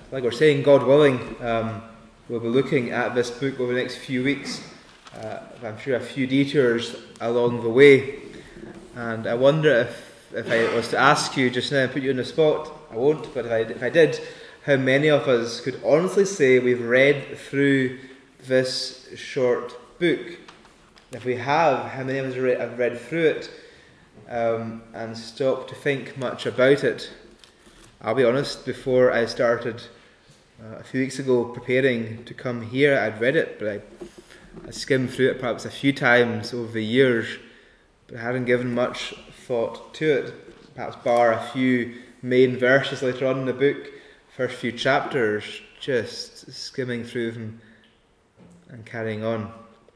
like we're saying, God willing, we'll be looking at this book over the next few weeks. I'm sure a few detours along the way. And I wonder if I was to ask you just now and put you on the spot, I won't, but if I did, how many of us could honestly say we've read through this short book? If we have, how many of us have read through it and stopped to think much about it? I'll be honest, before I started a few weeks ago preparing to come here, I'd read it, but I skimmed through it perhaps a few times over the years, but I hadn't given much thought to it, perhaps bar a few main verses later on in the book, first few chapters, just skimming through them and carrying on.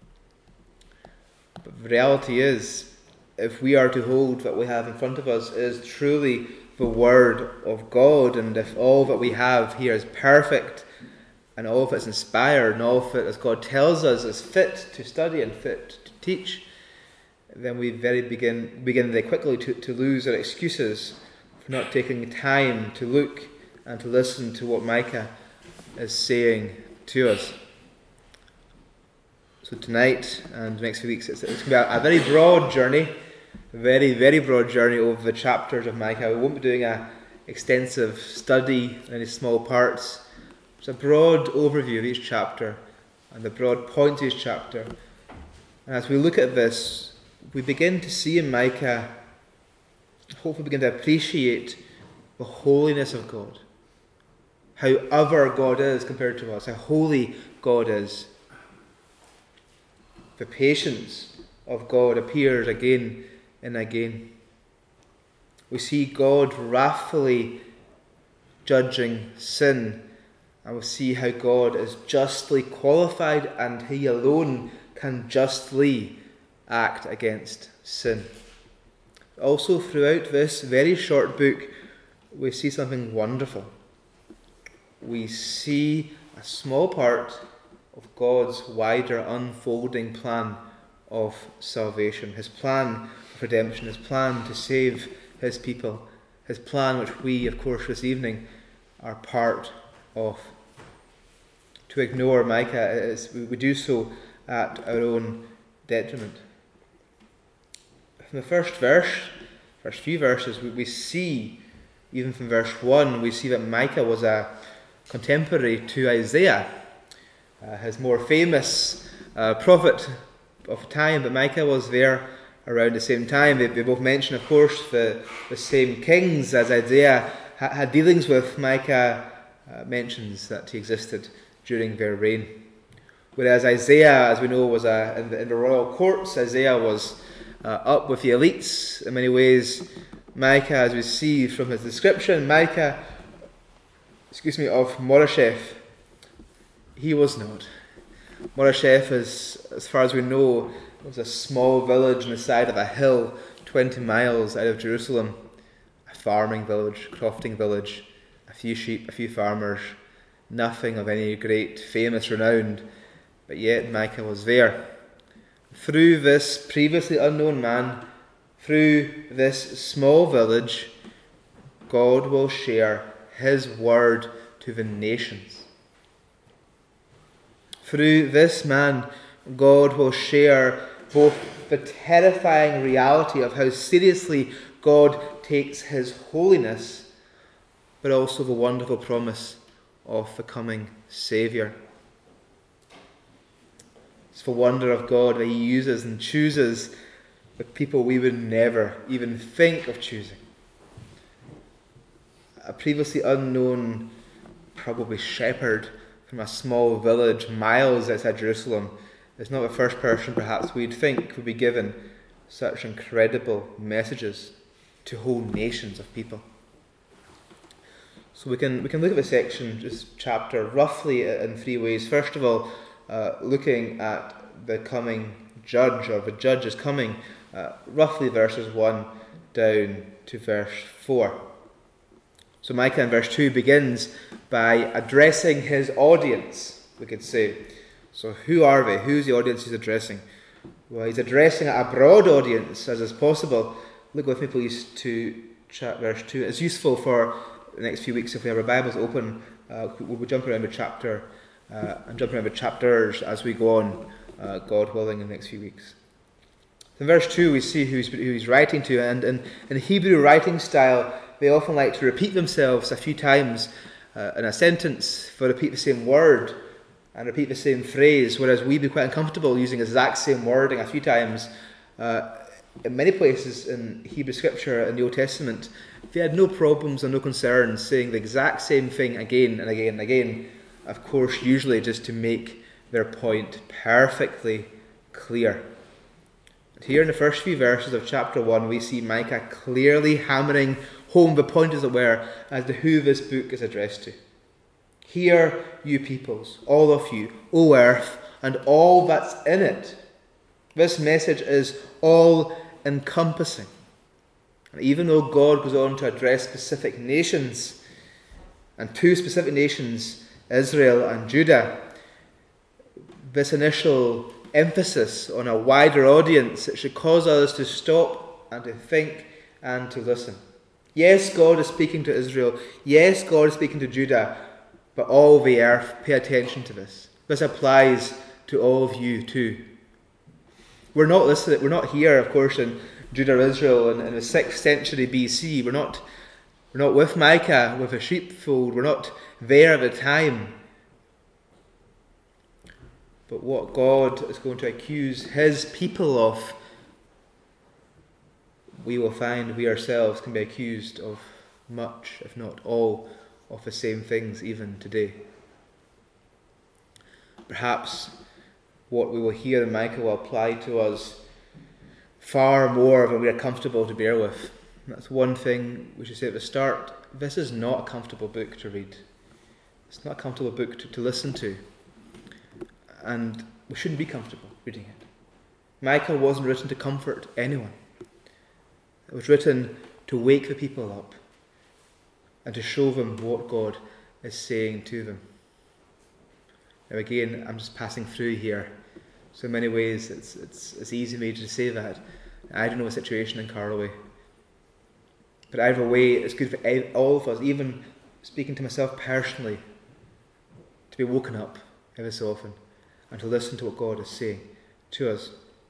But the reality is, if we are to hold what we have in front of us is truly the Word of God, and if all that we have here is perfect, and all of it is inspired, and all of it, as God tells us, is fit to study and fit to teach, then we begin very quickly to lose our excuses for not taking time to look and to listen to what Micah is saying to us. So tonight and the next few weeks, it's going to be a very broad journey, very, very broad journey over the chapters of Micah. We won't be doing an extensive study in any small parts. It's a broad overview of each chapter and the broad points of each chapter. And as we look at this, we begin to see in Micah, hopefully begin to appreciate the holiness of God. How other God is compared to us, how holy God is. The patience of God appears again and again. We see God wrathfully judging sin, and we see how God is justly qualified and He alone can justly act against sin. Also, throughout this very short book, we see something wonderful. We see a small part of God's wider unfolding plan of salvation, His plan of redemption, His plan to save His people, His plan which we, of course, this evening are part of. To ignore Micah, we do so at our own detriment. From the first few verses, we see, even from verse 1, we see that Micah was a contemporary to Isaiah, his more famous prophet of time, but Micah was there around the same time. They both mention, of course, the same kings as Isaiah had dealings with. Micah mentions that he existed during their reign. Whereas Isaiah, as we know, was in the royal courts. Isaiah was up with the elites in many ways. Micah, as we see from his description, of Moresheth, he was not. Moresheth, as far as we know, was a small village on the side of a hill 20 miles out of Jerusalem. A farming village, crofting village, a few sheep, a few farmers, nothing of any great famous renown, but yet Micah was there. Through this previously unknown man, through this small village, God will share His word to the nations. Through this man, God will share both the terrifying reality of how seriously God takes His holiness, but also the wonderful promise of the coming Saviour. It's the wonder of God that He uses and chooses the people we would never even think of choosing. A previously unknown, probably shepherd from a small village miles outside Jerusalem is not the first person perhaps we'd think would be given such incredible messages to whole nations of people. So we can look at the section, this chapter, roughly in three ways. First of all, looking at the coming judge, or the judge is coming, roughly verses 1 down to verse 4. So Micah in verse 2 begins by addressing his audience, we could say. So who are they? Who's the audience he's addressing? Well, he's addressing a broad audience as is possible. Look with me please to verse 2. It's useful for the next few weeks, if we have our Bibles open, we'll be jumping around with chapters as we go on, God willing, in the next few weeks. In verse 2 we see who he's writing to, and in Hebrew writing style they often like to repeat themselves a few times in a sentence, for repeat the same word and repeat the same phrase, whereas we'd be quite uncomfortable using the exact same wording a few times. In many places in Hebrew scripture in the Old Testament, they had no problems and no concerns saying the exact same thing again and again and again, of course usually just to make their point perfectly clear. But here in the first few verses of chapter 1 we see Micah clearly hammering home the point, as it were, as to who this book is addressed to. Hear, you peoples, all of you, O earth, and all that's in it. This message is all-encompassing. And even though God goes on to address specific nations, and two specific nations, Israel and Judah, this initial emphasis on a wider audience, it should cause us to stop and to think and to listen. Yes, God is speaking to Israel. Yes, God is speaking to Judah. But all the earth, pay attention to this. This applies to all of you too. We're not here, of course, in Judah or Israel in the 6th century BC. We're not with Micah with a sheepfold. We're not there at the time. But what God is going to accuse his people of, we will find we ourselves can be accused of much, if not all, of the same things even today. Perhaps what we will hear in Micah will apply to us far more than we are comfortable to bear with. That's one thing we should say at the start. This is not a comfortable book to read. It's not a comfortable book to listen to. And we shouldn't be comfortable reading it. Micah wasn't written to comfort anyone. It was written to wake the people up and to show them what God is saying to them. Now again, I'm just passing through here. So in many ways, it's easy for me to say that. I don't know the situation in Carloway. But either way, it's good for all of us, even speaking to myself personally, to be woken up every so often and to listen to what God is saying to us.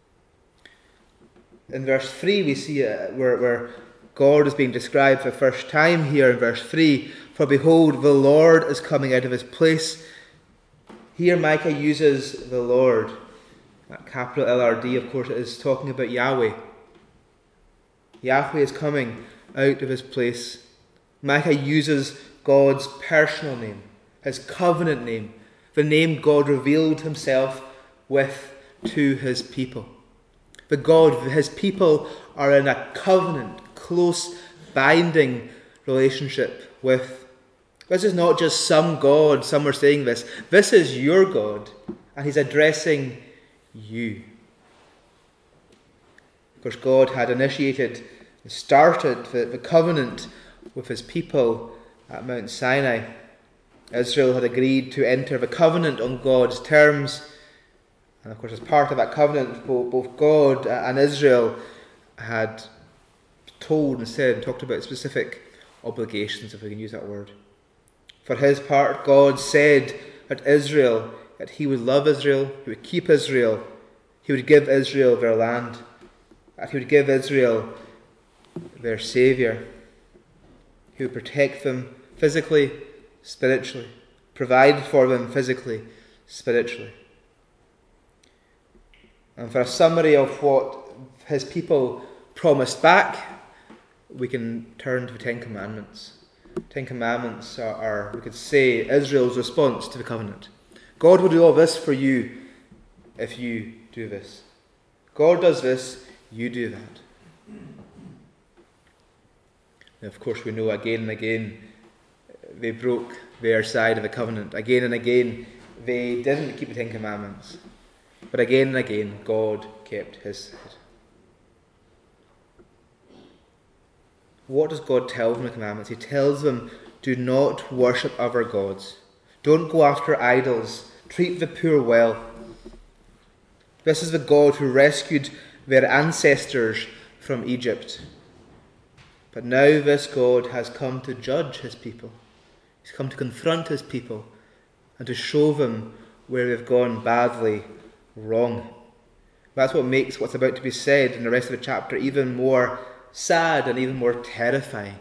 In verse 3 we see where God is being described for the first time here in verse 3. For behold, the Lord is coming out of his place. Here Micah uses the Lord. That capital LRD, of course, it is talking about Yahweh. Yahweh is coming out of his place. Micah uses God's personal name, his covenant name, the name God revealed himself with to his people. His people are in a covenant, close, binding relationship with. This is not just some God, some are saying this. This is your God, and he's addressing you. Of course, God had started the covenant with his people at Mount Sinai. Israel had agreed to enter the covenant on God's terms. And of course, as part of that covenant, both God and Israel had told and said and talked about specific obligations, if we can use that word. For his part, God said that he would love Israel, he would keep Israel, he would give Israel their land, that he would give Israel their Saviour. He would protect them physically, spiritually, provide for them physically, spiritually. And for a summary of what his people promised back, we can turn to the Ten Commandments. Ten Commandments are, we could say, Israel's response to the covenant. God will do all this for you if you do this. God does this, you do that. Now, of course, we know again and again they broke their side of the covenant. Again and again they didn't keep the Ten Commandments. But again and again, God kept his side. What does God tell them in the commandments? He tells them, do not worship other gods. Don't go after idols. Treat the poor well. This is the God who rescued their ancestors from Egypt. But now this God has come to judge his people. He's come to confront his people and to show them where they've gone badly wrong. That's what makes what's about to be said in the rest of the chapter even more sad and even more terrifying.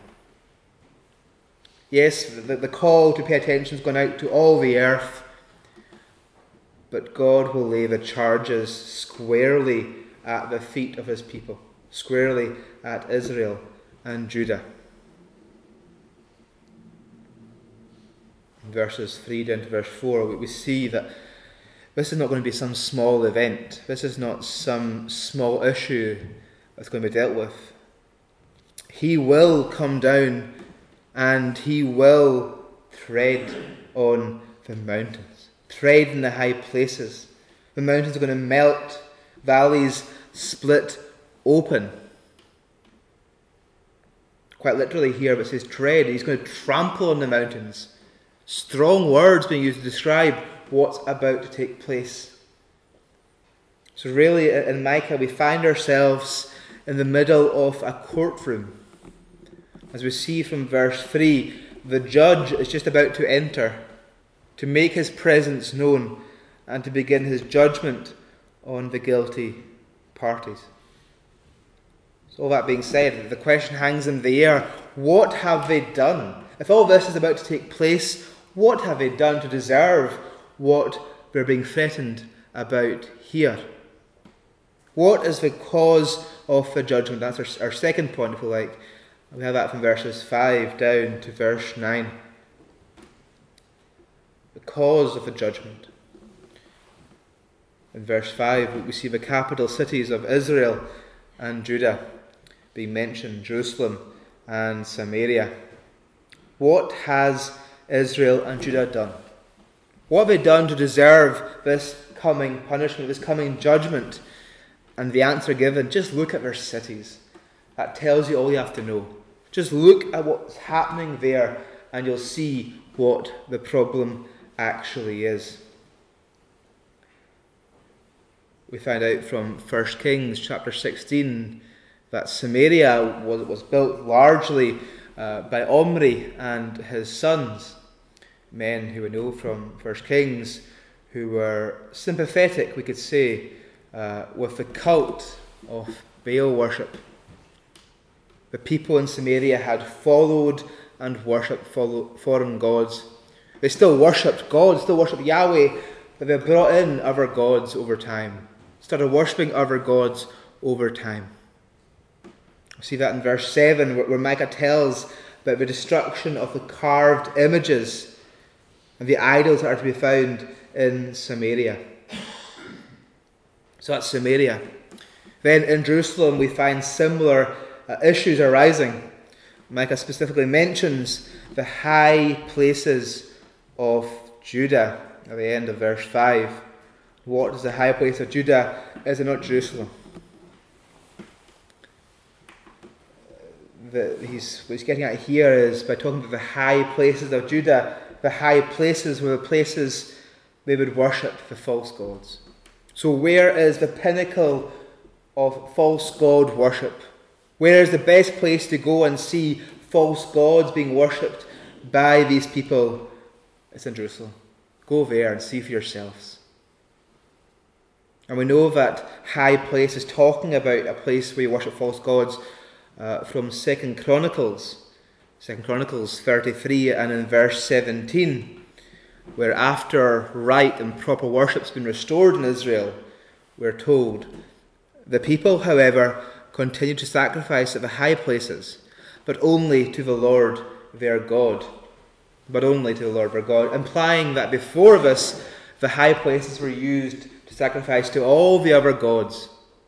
Yes, the call to pay attention has gone out to all the earth, but God will lay the charges squarely at the feet of his people, squarely at Israel and Judah. In verses 3 down to verse 4, we see that this is not going to be some small event. This is not some small issue that's going to be dealt with. He will come down and he will tread on the mountains, tread in the high places. The mountains are going to melt, valleys split open. Quite literally here, but it says tread. He's going to trample on the mountains. Strong words being used to describe what's about to take place. So really, in Micah, we find ourselves in the middle of a courtroom. As we see from verse 3, the judge is just about to enter, to make his presence known, and to begin his judgment on the guilty parties. So all that being said, the question hangs in the air, what have they done? If all this is about to take place, what have they done to deserve what they're being threatened about here? What is the cause of the judgment? That's our second point, if you like. We have that from verses 5 down to verse 9. The cause of the judgment. In verse 5, we see the capital cities of Israel and Judah being mentioned, Jerusalem and Samaria. What has Israel and Judah done? What have they done to deserve this coming punishment, this coming judgment? And the answer given, just look at their cities. That tells you all you have to know. Just look at what's happening there and you'll see what the problem actually is. We find out from 1 Kings chapter 16 that Samaria was built largely by Omri and his sons, men who we know from 1 Kings who were sympathetic, we could say, with the cult of Baal worship. The people in Samaria had followed and worshipped foreign gods. They still worshipped God, still worshipped Yahweh, but they brought in other gods over time. Started worshipping other gods over time. We see that in verse 7 where Micah tells about the destruction of the carved images and the idols that are to be found in Samaria. So that's Samaria. Then in Jerusalem we find similar issues arising. Micah specifically mentions the high places of Judah at the end of verse 5. What is the high place of Judah? Is it not Jerusalem? What he's getting at here is by talking about the high places of Judah, the high places were the places they would worship the false gods. So where is the pinnacle of false god worship? Where is the best place to go and see false gods being worshipped by these people? It's in Jerusalem. Go there and see for yourselves. And we know that high place is talking about a place where you worship false gods from 2 Chronicles 33 and in verse 17, where after right and proper worship has been restored in Israel, we're told, the people, however, continued to sacrifice at the high places, but only to the Lord their God. But only to the Lord their God, implying that before this, the high places were used to sacrifice to all the other gods.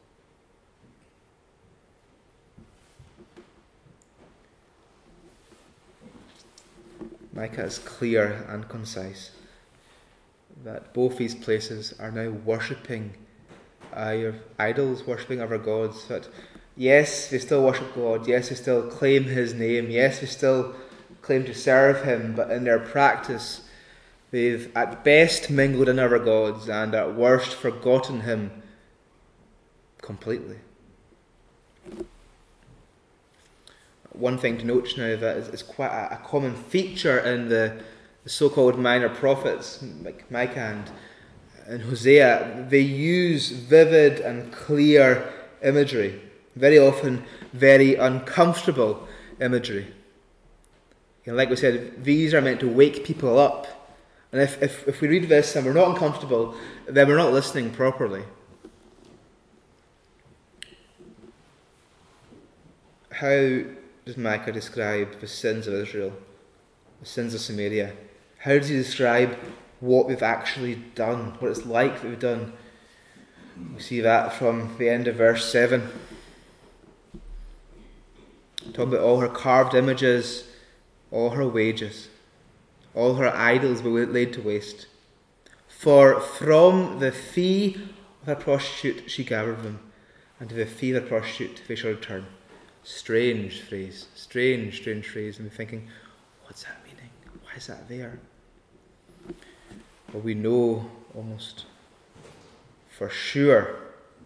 Micah is clear and concise that both these places are now worshipping idols, worshipping other gods. That yes, they still worship God, yes, they still claim his name, yes, they still claim to serve him, but in their practice they've at best mingled in other gods and at worst forgotten him completely. one thing to note now that is quite a common feature in the so-called minor prophets, like Micah and Hosea. They use vivid and clear imagery, very often very uncomfortable imagery. And like we said, these are meant to wake people up. And if we read this and we're not uncomfortable, then we're not listening properly. How does Micah describe the sins of Israel, the sins of Samaria? How does he describe what we've actually done, what it's like that we've done? We see that from the end of verse 7. Talking about all her carved images, all her wages, all her idols were laid to waste. For from the fee of a prostitute she gathered them, and to the fee of a prostitute they shall return. Strange phrase, strange phrase. And we're thinking, what's that meaning? Why is that there? Well, we know almost for sure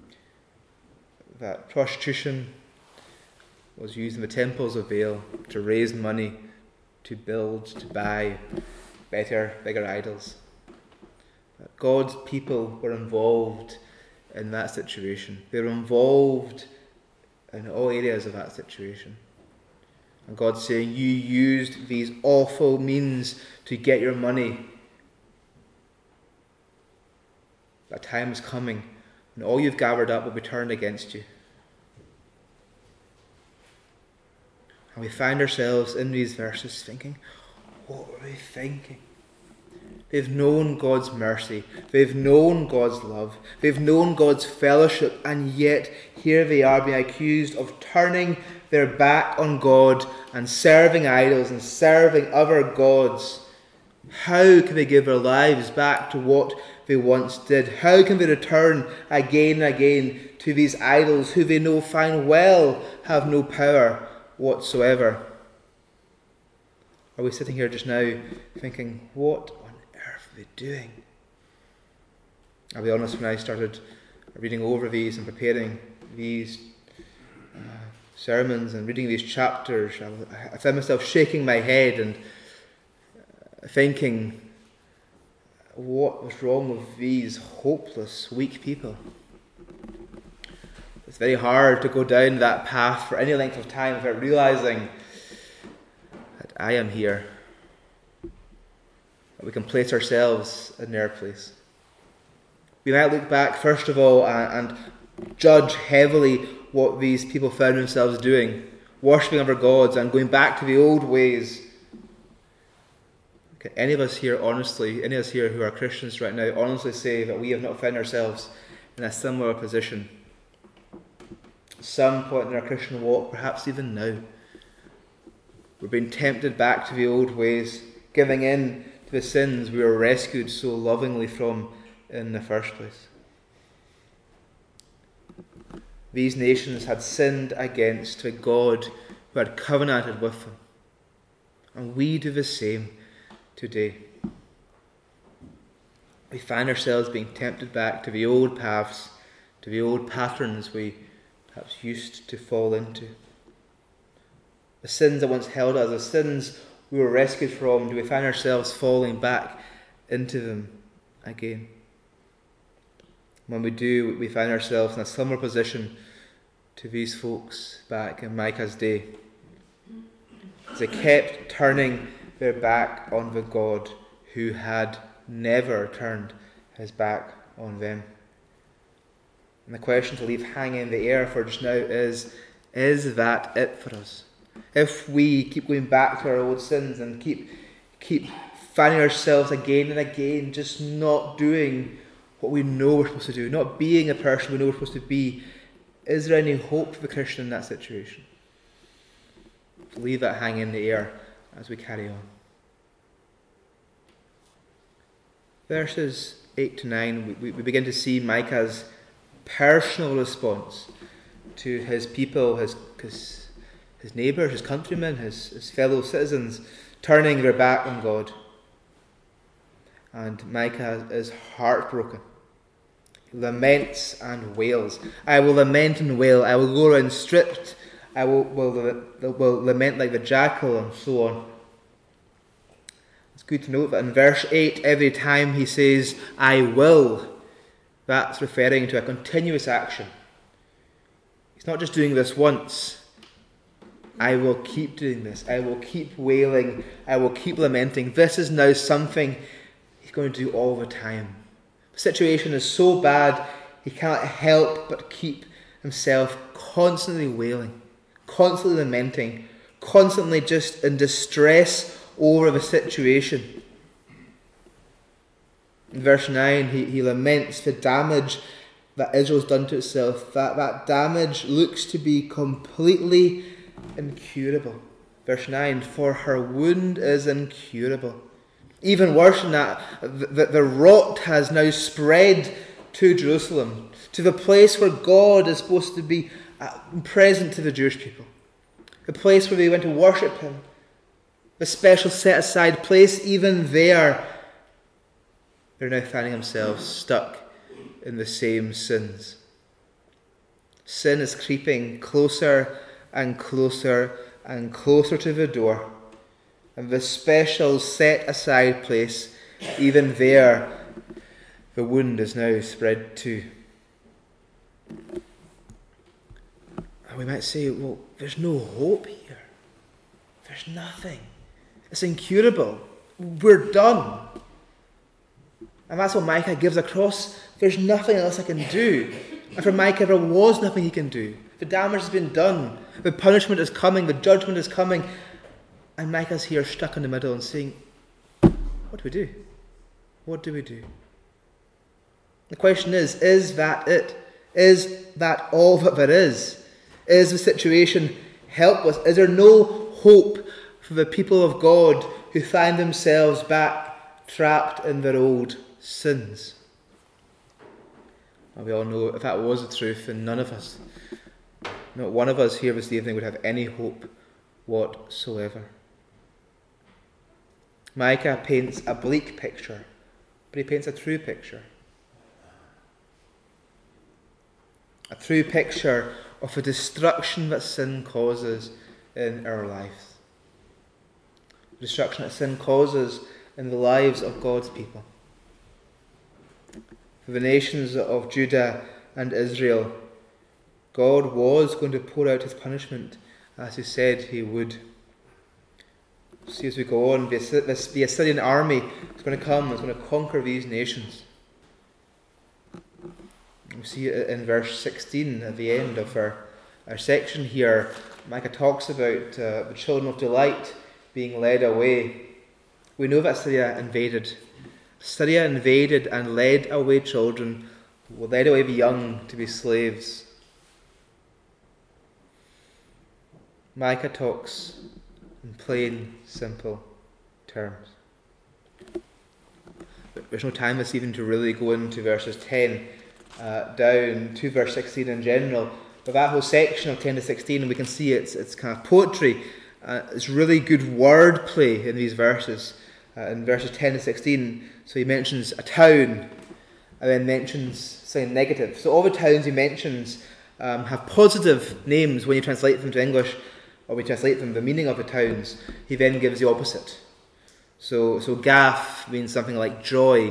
that prostitution was used in the temples of Baal to raise money, to build, to buy better, bigger idols. That God's people were involved in that situation. They were involved in all areas of that situation. And God's saying, you used these awful means to get your money. That time is coming, and all you've gathered up will be turned against you. And we find ourselves in these verses thinking, what were they thinking? They've known God's mercy. They've known God's love. They've known God's fellowship. And yet here they are being accused of turning their back on God and serving idols and serving other gods. How can they give their lives back to what they once did? How can they return again and again to these idols who they know fine well have no power whatsoever? Are we sitting here just now thinking, what on earth are they doing? I'll be honest, when I started reading over these and preparing these sermons and reading these chapters, I found myself shaking my head and thinking, what was wrong with these hopeless, weak people? It's very hard to go down that path for any length of time without realizing that I am here, that we can place ourselves in their place. We might look back, first of all, and judge heavily what these people found themselves doing, worshipping other gods and going back to the old ways. Can any of us here honestly, any of us here who are Christians right now, honestly say that we have not found ourselves in a similar position? At some point in our Christian walk, perhaps even now, we're being tempted back to the old ways, giving in to the sins we were rescued so lovingly from in the first place. These nations had sinned against a God who had covenanted with them. And we do the same today. We find ourselves being tempted back to the old paths, to the old patterns we perhaps used to fall into. The sins that once held us, the sins we were rescued from, do we find ourselves falling back into them again? When we do, we find ourselves in a similar position to these folks back in Micah's day. As they kept turning their back on the God who had never turned his back on them. And the question to leave hanging in the air for just now is that it for us? If we keep going back to our old sins and keep finding ourselves again and again just not doing what we know we're supposed to do, not being a person we know we're supposed to be, is there any hope for the Christian in that situation? Leave that hanging in the air as we carry on. Verses 8 to 9, we begin to see Micah's personal response to his people, his neighbours, his countrymen, his fellow citizens, turning their back on God. And Micah is heartbroken. He laments and wails. I will lament and wail. I will go around stripped I will lament like the jackal, and so on. It's good to note that in verse 8, every time he says, I will, that's referring to a continuous action. He's not just doing this once. I will keep doing this. I will keep wailing. I will keep lamenting. This is now something he's going to do all the time. The situation is so bad, he cannot help but keep himself constantly wailing, constantly lamenting, constantly just in distress over the situation. In verse 9, he laments the damage that Israel's done to itself. That damage looks to be completely incurable. Verse 9, for her wound is incurable. Even worse than that, the rot has now spread to Jerusalem, to the place where God is supposed to be present to the Jewish people, the place where they went to worship him, the special set aside place. Even there, they're now finding themselves stuck in the same sins. Sin is creeping closer and closer and closer to the door. And the special set aside place, even there, the wound is now spread too. And we might say, well, there's no hope here. There's nothing. It's incurable. We're done. And that's what Micah gives across. There's nothing else I can do. And for Micah, there was nothing he can do. The damage has been done. The punishment is coming. The judgment is coming. And Micah's here stuck in the middle and saying, what do we do? What do we do? The question is that it? Is that all that there is? Is the situation helpless? Is there no hope for the people of God who find themselves back trapped in their old sins? Well, we all know if that was the truth, then none of us, not one of us here this evening, would have any hope whatsoever. Micah paints a bleak picture, but he paints a true picture. A true picture of the destruction that sin causes in our lives. The destruction that sin causes in the lives of God's people. For the nations of Judah and Israel, God was going to pour out his punishment as he said he would. See, as we go on, the Assyrian army is going to come, it's going to conquer these nations. We see it in verse 16 at the end of our section here. Micah talks about the children of delight being led away. We know that Assyria invaded. Assyria invaded and led away children, led away the young to be slaves. Micah talks in plain, simple terms. There's no time this evening to really go into verses 10 down to verse 16 in general. But that whole section of 10 to 16, we can see it's kind of poetry. It's really good wordplay in these verses. In verses 10 to 16, so he mentions a town and then mentions something negative. So all the towns he mentions have positive names when you translate them to English, or we translate them the meaning of the towns. He then gives the opposite. So Gath means something like joy.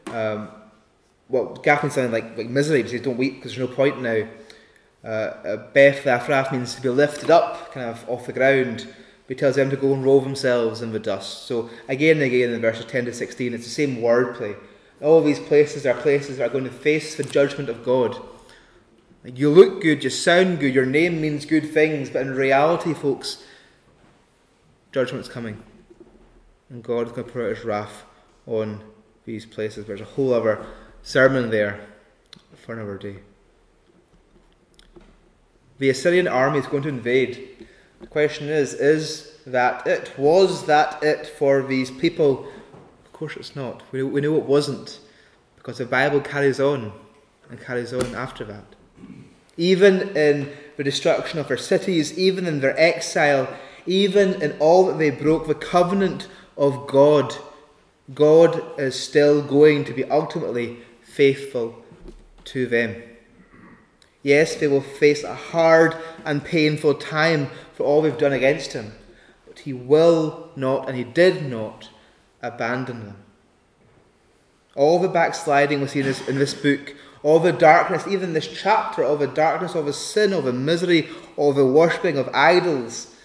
Gath means something like misery. He says don't weep because there's no point now. Beth Ephrath means to be lifted up, kind of off the ground. He tells them to go and roll themselves in the dust. So again and again in verses 10 to 16, it's the same wordplay. All these places are places that are going to face the judgment of God. You look good, you sound good, your name means good things, but in reality, folks, judgment's coming. And God is going to pour out his wrath on these places. There's a whole other sermon there for another day. The Assyrian army is going to invade. The question is that it? Was that it for these people? Of course it's not. We know it wasn't, because the Bible carries on and carries on after that. Even in the destruction of their cities, even in their exile, even in all that they broke the covenant of God, God is still going to be ultimately faithful to them. Yes, they will face a hard and painful time for all we've done against him. But he will not, and he did not, abandon them. All the backsliding we see in this book, all the darkness, even in this chapter, all the darkness, all the sin, all the misery, all the worshipping of idols,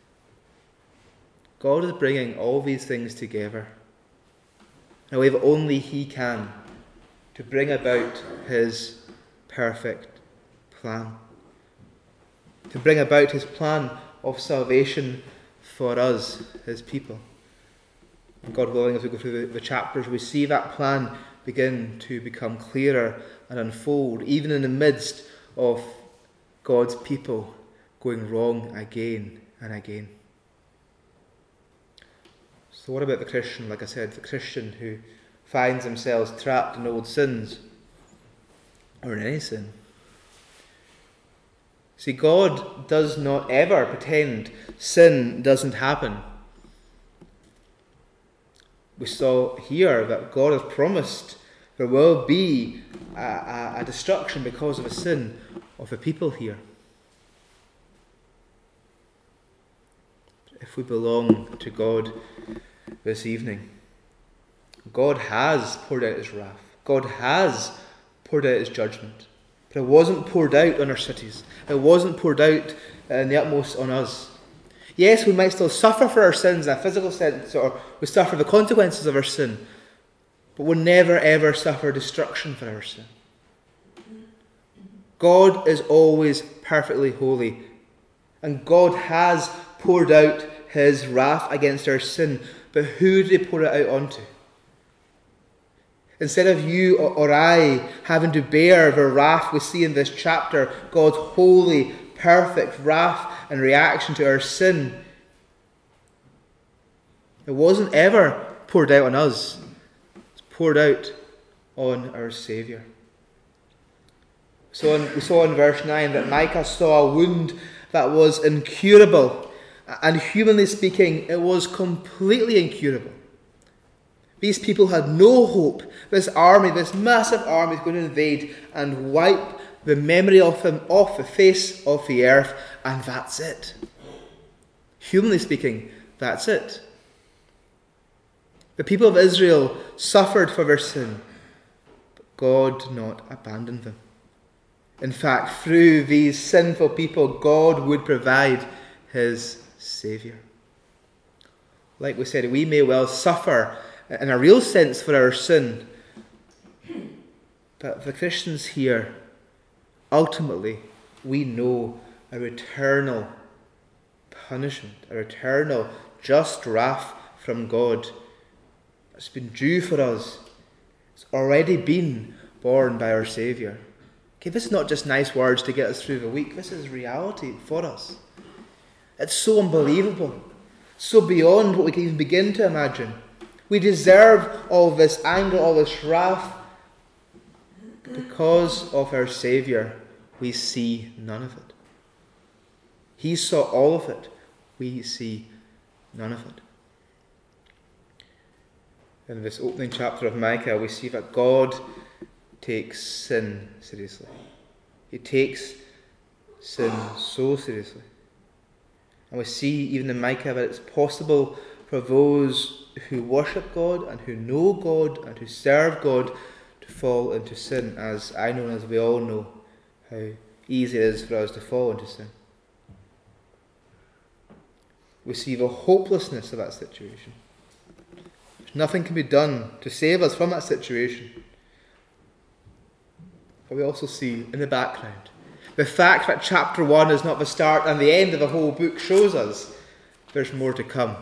God is bringing all these things together in a way that only he can, to bring about his perfect plan. To bring about his plan of salvation for us, his people. And God willing, as we go through the chapters, we see that plan begin to become clearer and unfold, even in the midst of God's people going wrong again and again. So what about the Christian? Like I said, the Christian who finds themselves trapped in old sins, or in any sin. See, God does not ever pretend sin doesn't happen. We saw here that God has promised there will be a destruction because of a sin of the people here. If we belong to God this evening, God has poured out his wrath. God has poured out his judgment. But it wasn't poured out on our cities. It wasn't poured out in the utmost on us. Yes, we might still suffer for our sins in a physical sense, or we suffer the consequences of our sin, but we'll never ever suffer destruction for our sin. God is always perfectly holy, and God has poured out his wrath against our sin, but who did he pour it out onto? Instead of you or I having to bear the wrath we see in this chapter, God's holy, perfect wrath and reaction to our sin, it wasn't ever poured out on us. It's poured out on our Saviour. So we saw in verse 9 that Micah saw a wound that was incurable. And humanly speaking, it was completely incurable. These people had no hope. This army, this massive army is going to invade and wipe the memory of him off the face of the earth, and that's it. Humanly speaking, that's it. The people of Israel suffered for their sin, but God did not abandon them. In fact, through these sinful people, God would provide his Saviour. Like we said, we may well suffer in a real sense for our sin, but the Christians here, ultimately, we know our eternal punishment, our eternal just wrath from God that's been due for us. It's already been borne by our Saviour. Okay, this is not just nice words to get us through the week. This is reality for us. It's so unbelievable, so beyond what we can even begin to imagine. We deserve all this anger, all this wrath. But because of our Saviour, we see none of it. He saw all of it. We see none of it. In this opening chapter of Micah, we see that God takes sin seriously. He takes sin so seriously. And we see even in Micah that it's possible for those who worship God and who know God and who serve God to fall into sin, as I know and as we all know how easy it is for us to fall into sin. We see the hopelessness of that situation. Nothing can be done to save us from that situation. But we also see in the background the fact that chapter 1 is not the start and the end of the whole book shows us there's more to come.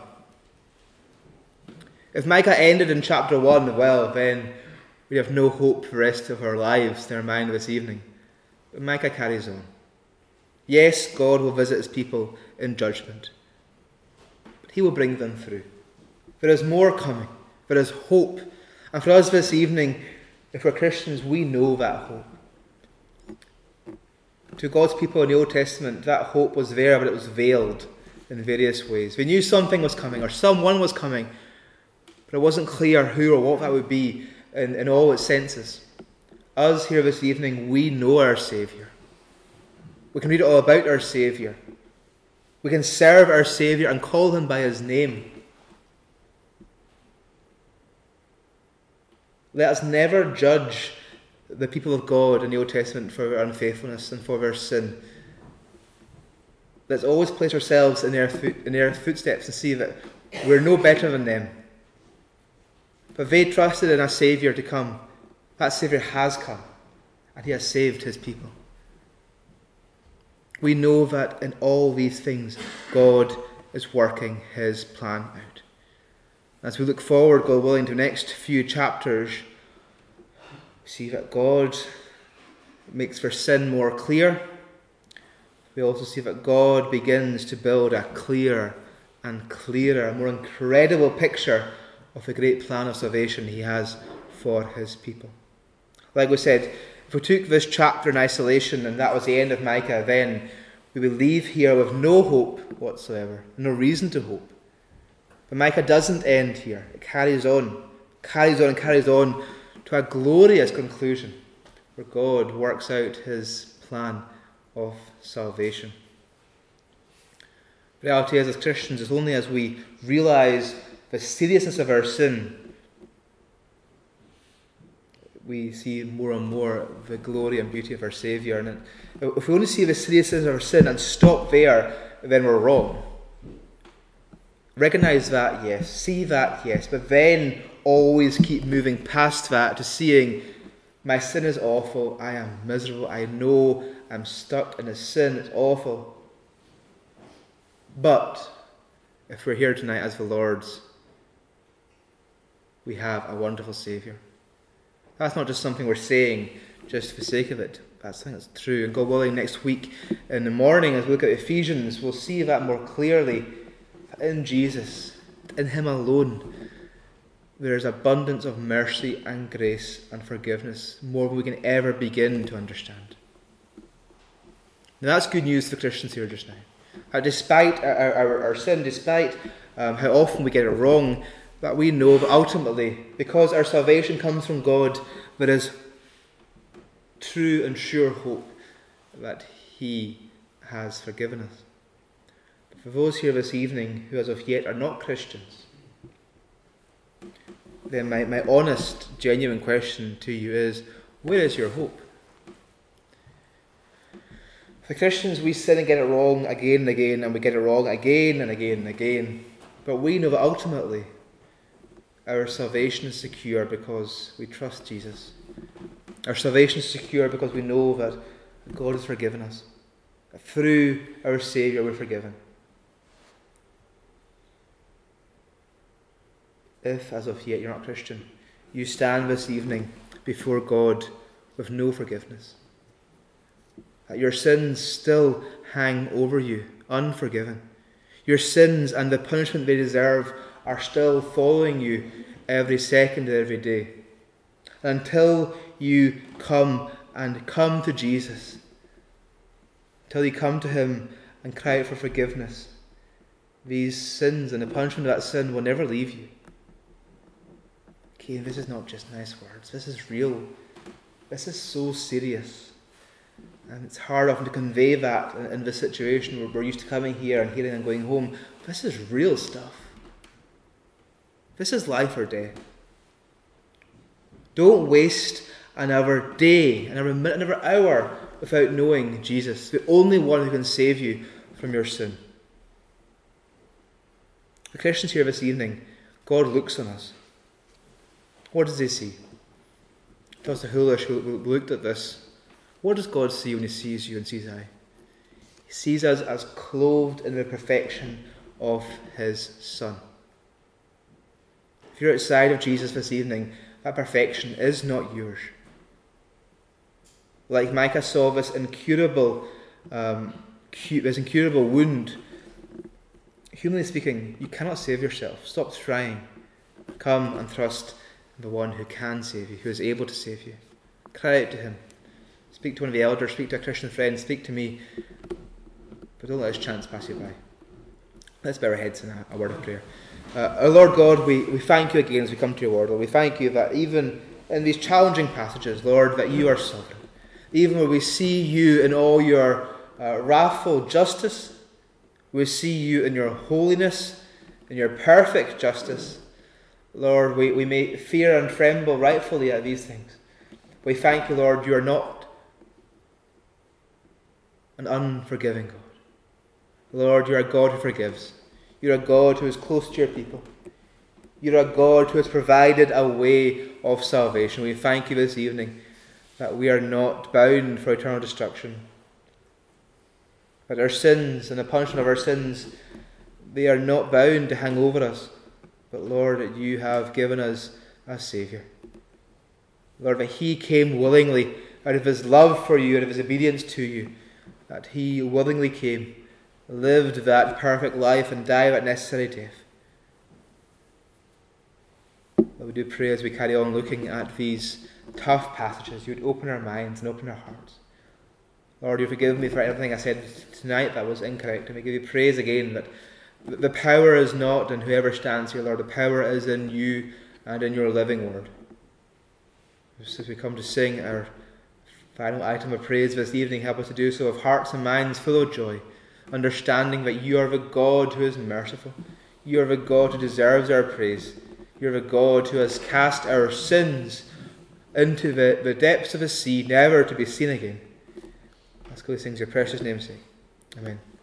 If Micah ended in chapter 1, well, then we have no hope for the rest of our lives in our mind this evening. But Micah carries on. Yes, God will visit his people in judgment, but he will bring them through. There is more coming. There is hope. And for us this evening, if we're Christians, we know that hope. To God's people in the Old Testament, that hope was there, but it was veiled in various ways. They knew something was coming, or someone was coming, but it wasn't clear who or what that would be in all its senses. Us here this evening, we know our Saviour. We can read all about our Saviour. We can serve our Saviour and call him by his name. Let us never judge the people of God in the Old Testament for their unfaithfulness and for their sin. Let's always place ourselves in their footsteps and see that we're no better than them. But they trusted in a Saviour to come. That Saviour has come, and he has saved his people. We know that in all these things, God is working his plan out. As we look forward, God willing, to the next few chapters, we see that God makes their sin more clear. We also see that God begins to build a clearer and clearer, more incredible picture of the great plan of salvation he has for his people. Like we said, if we took this chapter in isolation and that was the end of Micah, then we would leave here with no hope whatsoever, no reason to hope. But Micah doesn't end here. It carries on to a glorious conclusion where God works out his plan of salvation. The reality is, as Christians, it's only as we realise the seriousness of our sin we see more and more the glory and beauty of our Saviour. And if we only see the seriousness of our sin and stop there, then we're wrong. Recognise that, yes. See that, yes. But then always keep moving past that to seeing my sin is awful, I am miserable, I know I'm stuck in a sin, it's awful. But if we're here tonight as the Lord's, we have a wonderful Saviour. That's not just something we're saying just for the sake of it. That's something that's true. And God willing, next week in the morning, as we look at Ephesians, we'll see that more clearly. In Jesus, in him alone, there is abundance of mercy and grace and forgiveness, more than we can ever begin to understand. Now that's good news for Christians here just now. Despite our sin, despite how often we get it wrong, that we know that ultimately, because our salvation comes from God, there is true and sure hope that he has forgiven us. But for those here this evening who as of yet are not Christians, then my honest, genuine question to you is, where is your hope? For Christians, we sin and get it wrong again and again, and we get it wrong again and again and again. But we know that ultimately our salvation is secure because we trust Jesus. Our salvation is secure because we know that God has forgiven us. That through our Saviour we're forgiven. If, as of yet, you're not Christian, you stand this evening before God with no forgiveness, that your sins still hang over you, unforgiven. Your sins and the punishment they deserve are still following you every second of every day. And until you come to Jesus, until you come to him and cry out for forgiveness, these sins and the punishment of that sin will never leave you. Okay, this is not just nice words. This is real. This is so serious. And it's hard often to convey that in this situation where we're used to coming here and hearing and going home. This is real stuff. This is life or death. Don't waste another day, another minute, another hour without knowing Jesus, the only one who can save you from your sin. The Christians here this evening, God looks on us. What does he see? Pastor Hoolish, who looked at this, what does God see when he sees you and sees I? He sees us as clothed in the perfection of his Son. If you're outside of Jesus this evening, that perfection is not yours. Like Micah saw this incurable wound, humanly speaking, you cannot save yourself. Stop trying. Come and trust the one who can save you, who is able to save you. Cry out to him. Speak to one of the elders, speak to a Christian friend, speak to me. But don't let this chance pass you by. Let's bow our heads in a word of prayer. Our Lord God, we thank you again as we come to your word. Lord, we thank you that even in these challenging passages, Lord, that you are sovereign. Even where we see you in all your wrathful justice. We see you in your holiness, in your perfect justice. Lord, we may fear and tremble rightfully at these things. We thank you, Lord, you are not an unforgiving God. Lord, you are a God who forgives. You are a God who is close to your people. You are a God who has provided a way of salvation. We thank you this evening that we are not bound for eternal destruction. That our sins and the punishment of our sins, they are not bound to hang over us. But Lord, that you have given us a Saviour. Lord, that he came willingly out of his love for you, out of his obedience to you. That he willingly came, lived that perfect life and died that necessary death. Lord, we do pray as we carry on looking at these tough passages, you would open our minds and open our hearts. Lord, you forgive me for everything I said tonight that was incorrect, and we give you praise again that the power is not in whoever stands here, Lord. The power is in you and in your living word. Just as we come to sing our final item of praise this evening, help us to do so with hearts and minds full of joy, understanding that you are the God who is merciful. You are the God who deserves our praise. You are the God who has cast our sins into the depths of the sea, never to be seen again. Ask all these things in your precious name's sake. Amen.